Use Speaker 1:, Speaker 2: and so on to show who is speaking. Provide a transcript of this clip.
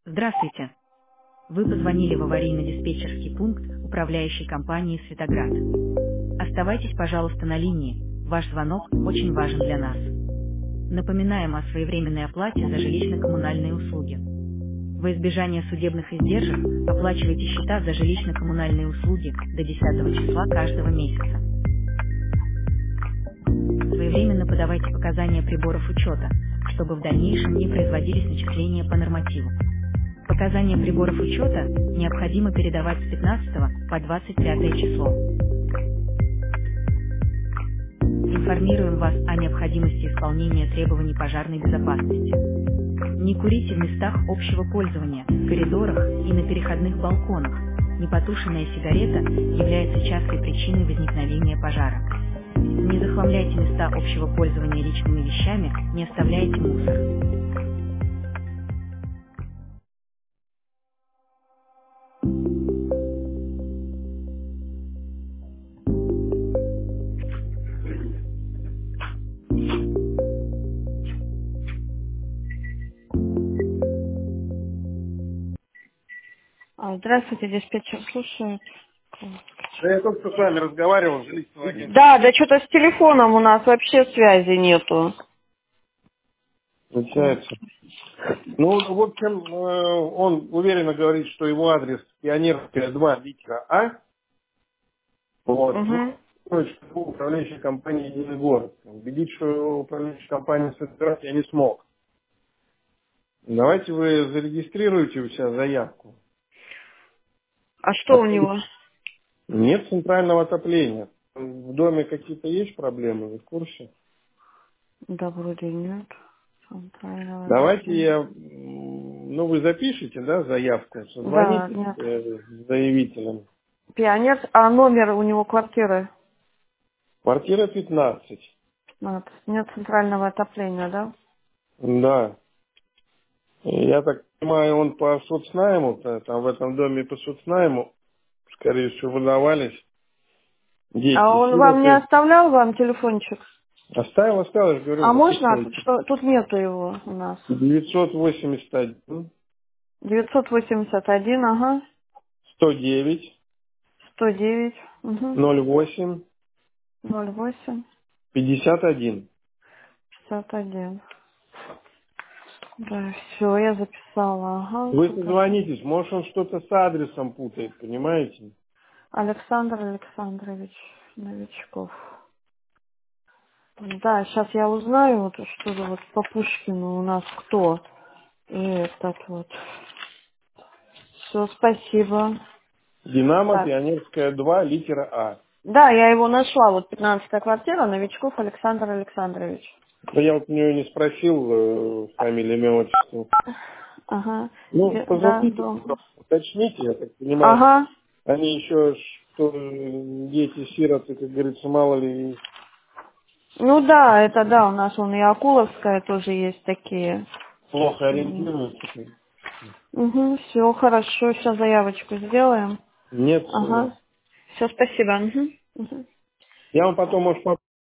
Speaker 1: Здравствуйте. Вы позвонили в аварийно-диспетчерский пункт управляющей компании «Светоград». Оставайтесь, пожалуйста, на линии. Ваш звонок очень важен для нас. Напоминаем о своевременной оплате за жилищно-коммунальные услуги. Во избежание судебных издержек оплачивайте счета за жилищно-коммунальные услуги до 10 числа каждого месяца. Своевременно подавайте показания приборов учета, чтобы в дальнейшем не производились начисления по нормативу. Показания приборов учета необходимо передавать с 15 по 25 число. Информируем вас о необходимости исполнения требований пожарной безопасности. Не курите в местах общего пользования, коридорах и на переходных балконах. Непотушенная сигарета является частой причиной возникновения пожара. Не захламляйте места общего пользования личными вещами, не оставляйте мусор.
Speaker 2: Здравствуйте, диспетчер, слушаю.
Speaker 3: Да я только что с вами разговаривал, жилищного агента.
Speaker 2: Да, что-то с телефоном у нас вообще связи нету.
Speaker 3: Получается. Ну, в общем, он уверенно говорит, что его адрес Пионерская 2, литера А. Вот.
Speaker 2: Угу.
Speaker 3: Ну, что управляющая компания «Единый город». Убедить, что управляющая компания «Светоград» я не смог. Давайте вы зарегистрируете у себя заявку.
Speaker 2: А что у него?
Speaker 3: Нет центрального отопления. В доме какие-то есть проблемы, вы в курсе?
Speaker 2: Да, вроде нет.
Speaker 3: Давайте вы запишите, да, заявку,
Speaker 2: Да,
Speaker 3: созвонитесь
Speaker 2: нет.
Speaker 3: с заявителем.
Speaker 2: Пионер, а номер у него квартиры?
Speaker 3: Квартира 15.
Speaker 2: 15. Нет центрального отопления, да?
Speaker 3: Да. Я так понимаю, он по соцнайму, там в этом доме по соцнайму, скорее всего, выдавались дети,
Speaker 2: А он вам не
Speaker 3: сироты.
Speaker 2: оставлял вам телефончик?
Speaker 3: Оставил, я же говорю,
Speaker 2: А можно?
Speaker 3: записывайте.
Speaker 2: Что тут нету его у нас.
Speaker 3: 981
Speaker 2: 981, ага.
Speaker 3: 109
Speaker 2: 109, угу.
Speaker 3: 08
Speaker 2: 08
Speaker 3: 51.
Speaker 2: 51. Да, все, я записала. Ага.
Speaker 3: Вы созвонитесь, может он что-то с адресом путает, понимаете?
Speaker 2: Александр Александрович Новичков. Да, сейчас я узнаю, вот, что же вот по Пушкину у нас кто. И этот вот. Все, спасибо.
Speaker 3: Динамо,
Speaker 2: Так.
Speaker 3: Пионерская 2, литера А.
Speaker 2: Да, я его нашла, вот 15-я квартира, Новичков Александр Александрович.
Speaker 3: Но я вот у нее не спросил фамилию, имя, отчество.
Speaker 2: Ага.
Speaker 3: Ну,
Speaker 2: Да,
Speaker 3: позвоните,
Speaker 2: дом.
Speaker 3: уточните, я так понимаю.
Speaker 2: Ага.
Speaker 3: Они еще, что дети-сироты, как говорится, мало ли.
Speaker 2: Ну да, это да, у нас вон и Акуловская тоже есть такие.
Speaker 3: Плохо ориентируются.
Speaker 2: Угу, все хорошо, сейчас заявочку сделаем.
Speaker 3: Нет.
Speaker 2: Ага. Все, спасибо. Угу. Угу.
Speaker 3: Я вам потом, может,